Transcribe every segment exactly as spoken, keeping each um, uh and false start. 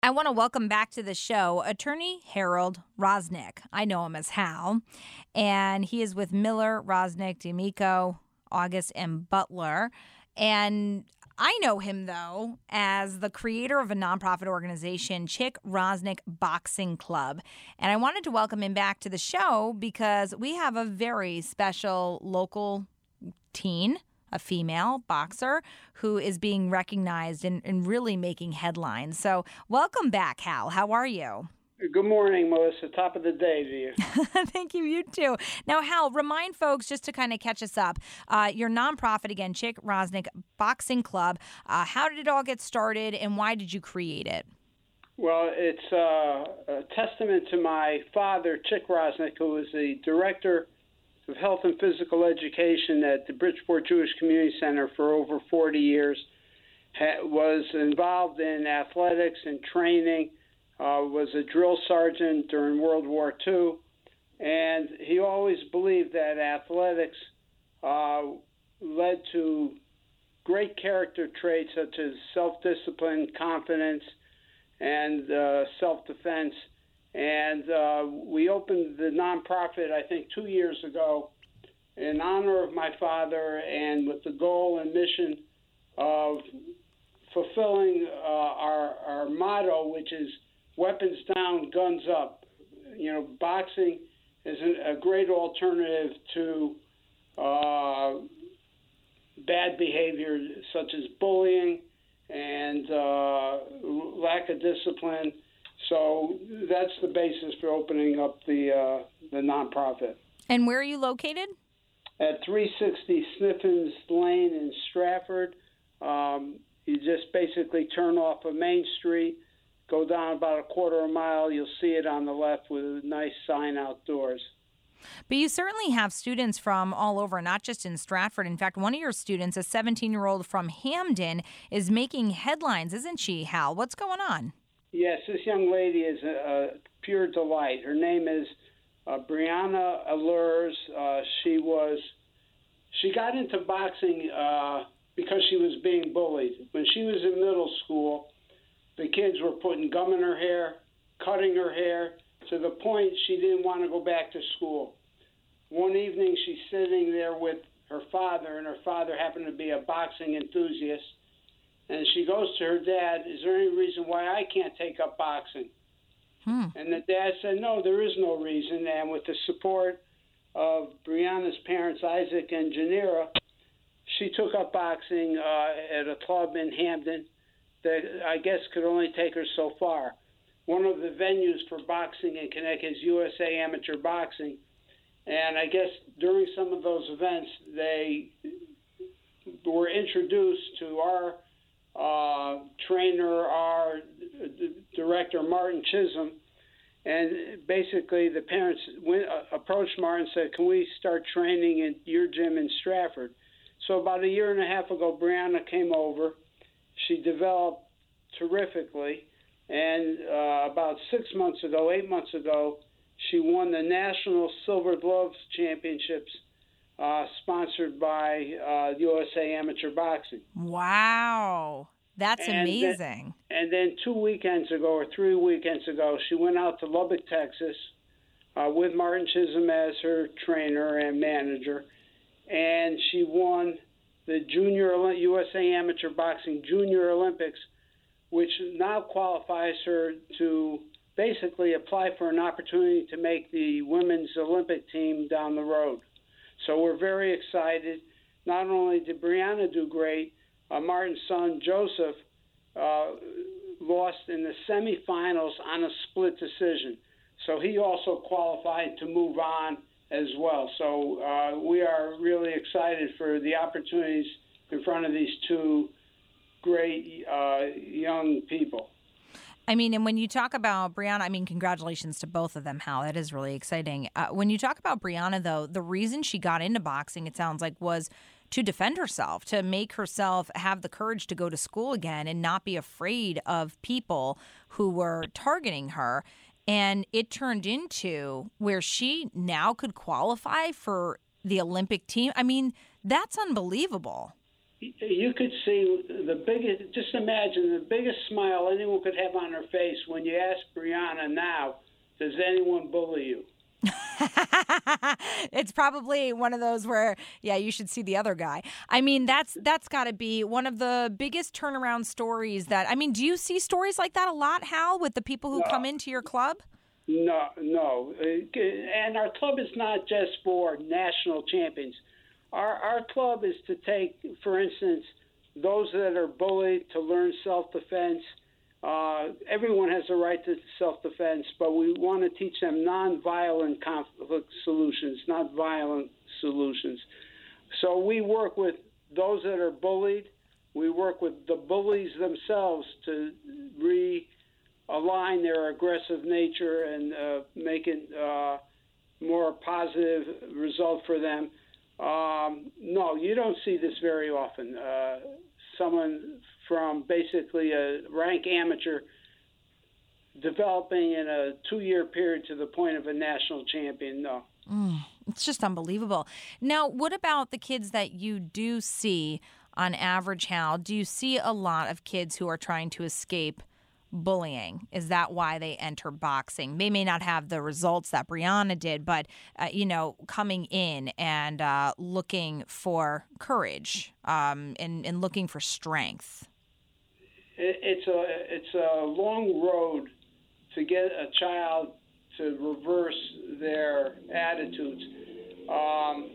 I want to welcome back to the show attorney Harold Rosnick. I know him as Hal, and he is with Miller, Rosnick, D'Amico, August, and Butler. And I know him, though, as the creator of a nonprofit organization, Chick Rosnick Boxing Club. And I wanted to welcome him back to the show because we have a very special local teen, a female boxer who is being recognized and, and really making headlines. So welcome back, Hal. How are you? Good morning, Melissa. Top of the day to you. Thank you. You too. Now, Hal, remind folks, just to kind of catch us up, uh, your nonprofit, again, Chick Rosnick Boxing Club. Uh, how did it all get started and why did you create it? Well, it's uh, a testament to my father, Chick Rosnick, who was the director of Health and Physical Education at the Bridgeport Jewish Community Center for over forty years, ha- was involved in athletics and training, uh, was a drill sergeant during World War Two, and he always believed that athletics uh, led to great character traits such as self-discipline, confidence, and uh, self-defense. And uh, we opened the nonprofit, I think, two years ago in honor of my father and with the goal and mission of fulfilling uh, our, our motto, which is weapons down, guns up. You know, boxing is a great alternative to uh, bad behavior such as bullying and uh, lack of discipline. So that's the basis for opening up the uh, the nonprofit. And where are you located? At three sixty Sniffens Lane in Stratford. Um, you just basically turn off of Main Street, go down about a quarter of a mile. You'll see it on the left with a nice sign outdoors. But you certainly have students from all over, not just in Stratford. In fact, one of your students, a seventeen-year-old from Hamden, is making headlines, isn't she, Hal? What's going on? Yes, this young lady is a, a pure delight. Her name is uh, Brianna Allures. Uh, she was she got into boxing uh, because she was being bullied. When she was in middle school, the kids were putting gum in her hair, cutting her hair, to the point she didn't want to go back to school. One evening, she's sitting there with her father, and her father happened to be a boxing enthusiast. And she goes to her dad, is there any reason why I can't take up boxing? Hmm. And the dad said, no, there is no reason. And with the support of Brianna's parents, Isaac and Janira, she took up boxing uh, at a club in Hamden that I guess could only take her so far. One of the venues for boxing in Connecticut is U S A Amateur Boxing. And I guess during some of those events, they were introduced to our Uh, trainer, our d- director, Martin Chisholm, and basically the parents went, uh, approached Martin and said, can we start training in your gym in Stratford? So about a year and a half ago, Brianna came over. She developed terrifically, and uh, about six months ago, eight months ago, she won the National Silver Gloves Championships Uh, sponsored by uh, U S A Amateur Boxing. Wow. That's and amazing. Then, and then two weekends ago or three weekends ago, she went out to Lubbock, Texas uh, with Martin Chisholm as her trainer and manager. And she won the Junior U S A Amateur Boxing Junior Olympics, which now qualifies her to basically apply for an opportunity to make the women's Olympic team down the road. So we're very excited. Not only did Brianna do great, uh, Martin's son, Joseph, uh, lost in the semifinals on a split decision. So he also qualified to move on as well. So uh, we are really excited for the opportunities in front of these two great uh, young people. I mean, and when you talk about Brianna, I mean, congratulations to both of them, Hal. That is really exciting. Uh, when you talk about Brianna, though, the reason she got into boxing, it sounds like, was to defend herself, to make herself have the courage to go to school again and not be afraid of people who were targeting her. And it turned into where she now could qualify for the Olympic team. I mean, that's unbelievable. you could see the biggest, just imagine the biggest smile anyone could have on her face when you ask Brianna now, does anyone bully you? It's probably one of those where, yeah, you should see the other guy. I mean, that's that's got to be one of the biggest turnaround stories that, I mean, do you see stories like that a lot, Hal, with the people who No. come into your club? No, no. And our club is not just for national champions. Our, our club is to take, for instance, those that are bullied to learn self-defense. Uh, everyone has a right to self-defense, but we want to teach them nonviolent conflict solutions, not violent solutions. So we work with those that are bullied. We work with the bullies themselves to realign their aggressive nature and uh, make it uh, more positive result for them. Um, no, you don't see this very often. Uh, someone from basically a rank amateur developing in a two-year period to the point of a national champion, no. Mm, it's just unbelievable. Now, what about the kids that you do see on average, Hal? Do you see a lot of kids who are trying to escape bullying? Is that why they enter boxing? They may not have the results that Brianna did, but, uh, you know, coming in and uh, looking for courage um, and, and looking for strength. It, it's a it's a long road to get a child to reverse their attitudes. Um,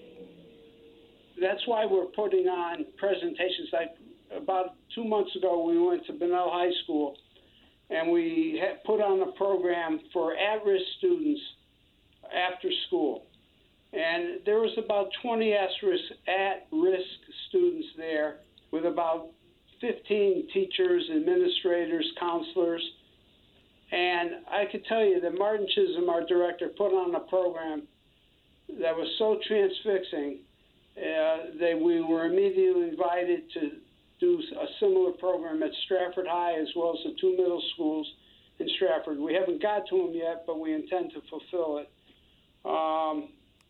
that's why we're putting on presentations. Like about two months ago, we went to Bunnell High School, and we had put on a program for at-risk students after school. And there was about twenty at-risk, at-risk students there with about fifteen teachers, administrators, counselors. And I could tell you that Martin Chisholm, our director, put on a program that was so transfixing uh, that we were immediately invited to do a similar program at Stratford High as well as the two middle schools in Stratford. We haven't got to them yet, but we intend to fulfill it. Um,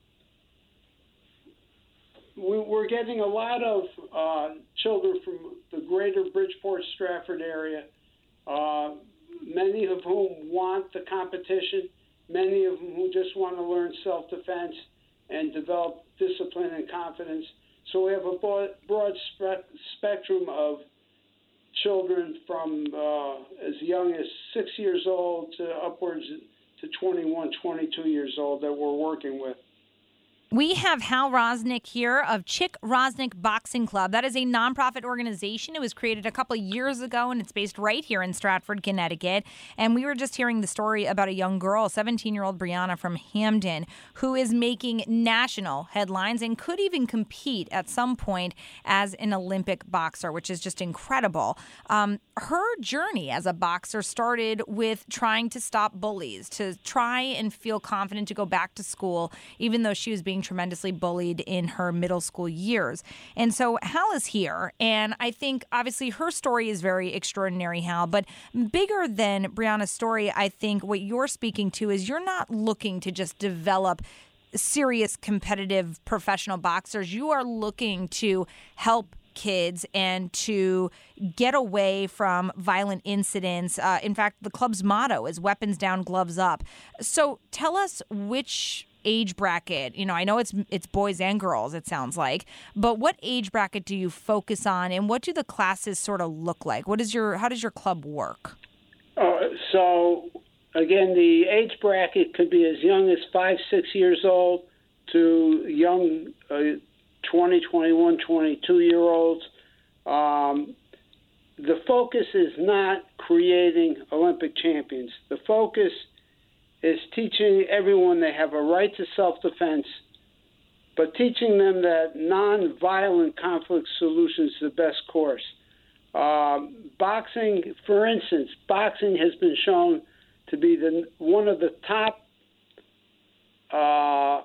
we, we're getting a lot of uh, children from the greater Bridgeport, Stratford area, uh, many of whom want the competition, many of them who just want to learn self-defense and develop discipline and confidence. So we have a broad, broad spe- spectrum of children from uh, as young as six years old to upwards to twenty-one, twenty-two years old that we're working with. We have Hal Rosnick here of Chick Rosnick Boxing Club. That is a nonprofit organization. It was created a couple years ago, and it's based right here in Stratford, Connecticut. And we were just hearing the story about a young girl, seventeen-year-old Brianna from Hamden, who is making national headlines and could even compete at some point as an Olympic boxer, which is just incredible. Um, her journey as a boxer started with trying to stop bullies, to try and feel confident to go back to school, even though she was being tremendously bullied in her middle school years. And so Hal is here, and I think obviously her story is very extraordinary, Hal, but bigger than Brianna's story, I think what you're speaking to is you're not looking to just develop serious competitive professional boxers. You are looking to help kids and to get away from violent incidents. Uh, in fact, the club's motto is weapons down, gloves up. So tell us which age bracket, you know, I know it's it's boys and girls, it sounds like, but what age bracket do you focus on, and what do the classes sort of look like? What is your, how does your club work? Uh, so, again, the age bracket could be as young as five, six years old to young uh, twenty, twenty-one, twenty-two-year-olds. Um, the focus is not creating Olympic champions. The focus is teaching everyone they have a right to self-defense, but teaching them that non-violent conflict solution is the best course. Um, boxing, for instance, boxing has been shown to be the one of the top uh,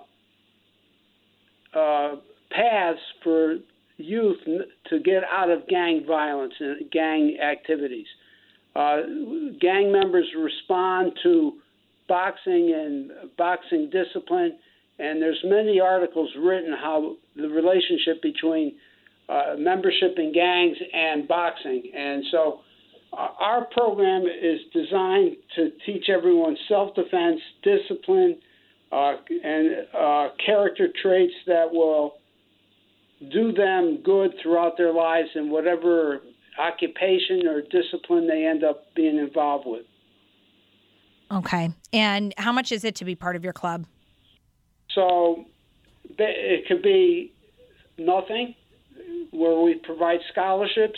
uh, paths for youth to get out of gang violence and gang activities. Uh, gang members respond to boxing and boxing discipline, and there's many articles written how the relationship between uh, membership in gangs and boxing. And so uh, our program is designed to teach everyone self-defense, discipline, uh, and uh, character traits that will do them good throughout their lives in whatever occupation or discipline they end up being involved with. Okay. And how much is it to be part of your club? So it could be nothing, where we provide scholarships,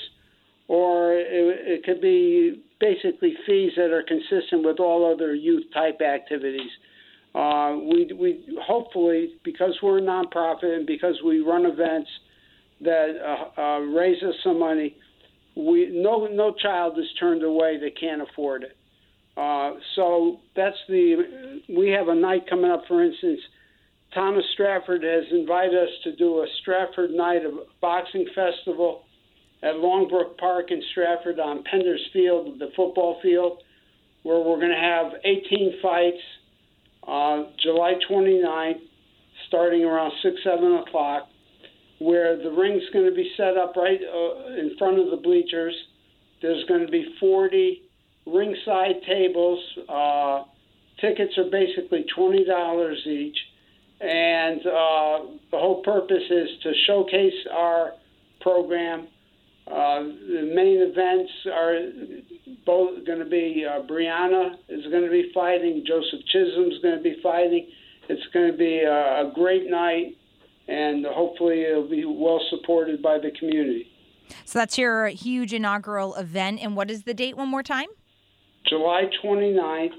or it, it could be basically fees that are consistent with all other youth-type activities. Uh, we, we hopefully, because we're a nonprofit and because we run events that uh, uh, raise us some money, we no no child is turned away that can't afford it. Uh, so that's the we have a night coming up. For instance, Town of Stratford has invited us to do a Stratford Night of Boxing Festival at Longbrook Park in Stratford on Pender's Field, the football field, where we're going to have eighteen fights on uh, July twenty-ninth, starting around six, seven o'clock, where the ring's going to be set up right uh, in front of the bleachers. There's going to be forty ringside tables. Uh, tickets are basically twenty dollars each. And uh, the whole purpose is to showcase our program. Uh, the main events are both going to be uh, Brianna is going to be fighting, Joseph Chisholm's going to be fighting. It's going to be a, a great night, and hopefully it'll be well supported by the community. So that's your huge inaugural event. And what is the date one more time? July twenty-ninth.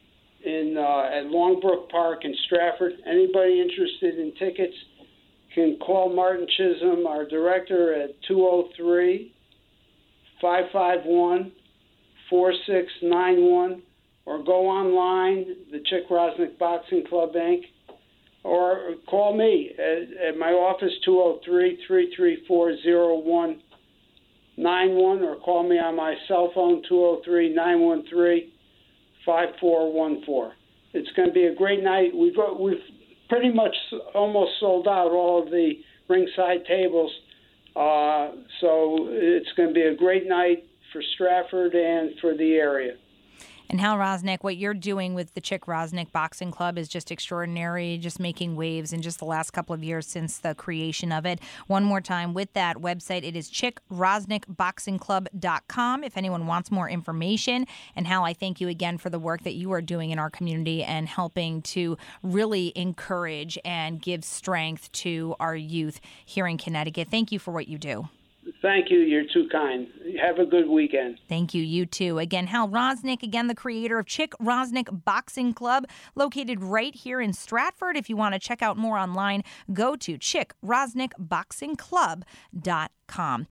In uh, at Longbrook Park in Stratford. Anybody interested in tickets can call Martin Chisholm, our director, at two oh three, five five one, four six nine one, or go online, the Chick Rosnick Boxing Club Incorporated, or call me at, at my office, two oh three, three three four, oh one nine one, or call me on my cell phone, two oh three, nine one three, five four one four. It's going to be a great night. We've we've pretty much almost sold out all of the ringside tables, uh, so it's going to be a great night for Stratford and for the area. And Hal Rosnick, what you're doing with the Chick Rosnick Boxing Club is just extraordinary, just making waves in just the last couple of years since the creation of it. One more time, with that website, it is chick rosnick boxing club dot com if anyone wants more information. And Hal, I thank you again for the work that you are doing in our community and helping to really encourage and give strength to our youth here in Connecticut. Thank you for what you do. Thank you. You're too kind. Have a good weekend. Thank you. You too. Again, Hal Rosnick, again, the creator of Chick Rosnick Boxing Club, located right here in Stratford. If you want to check out more online, go to chick rosnick boxing club dot com.